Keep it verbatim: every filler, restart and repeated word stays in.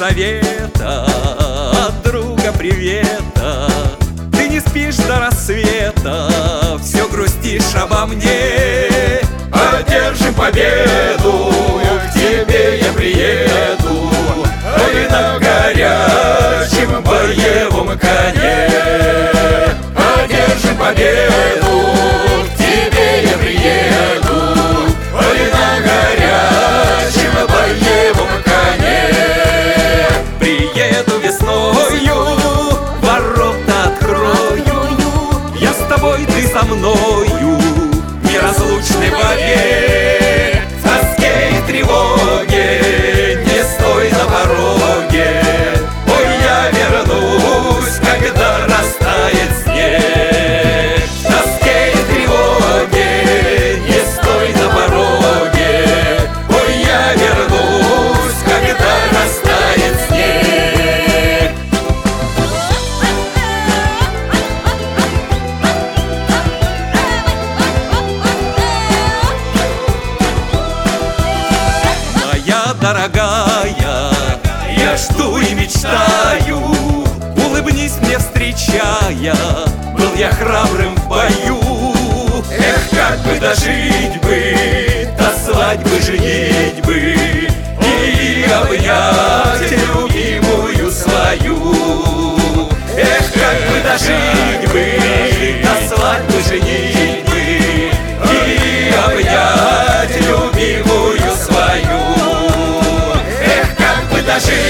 совета, от друга привета. Ты не спишь до рассвета, все грустишь обо мне. Одержим победу, к тебе я приеду, ой, на горячем боевом коне. Одержим победу, к тебе я приеду, ой, на горячем боевом коне. Приеду весною, ворота открою, я с тобой, ты со мною, неразлучны вовек. В тоске и тревоге не стой на пороге, ой, я вернусь, когда растает снег. В тоске и тревоге не стой на пороге, ой, я вернусь, когда растает снег. Моя дорогая, я жду и мечтаю, улыбнись мне, встречая, был я храбрым в бою. Эх, как бы дожить бы, до свадьбы женить бы и обнять любимую свою. Эх, как бы дожить бы, до свадьбы женить бы и обнять любимую свою. Эх, как бы дожить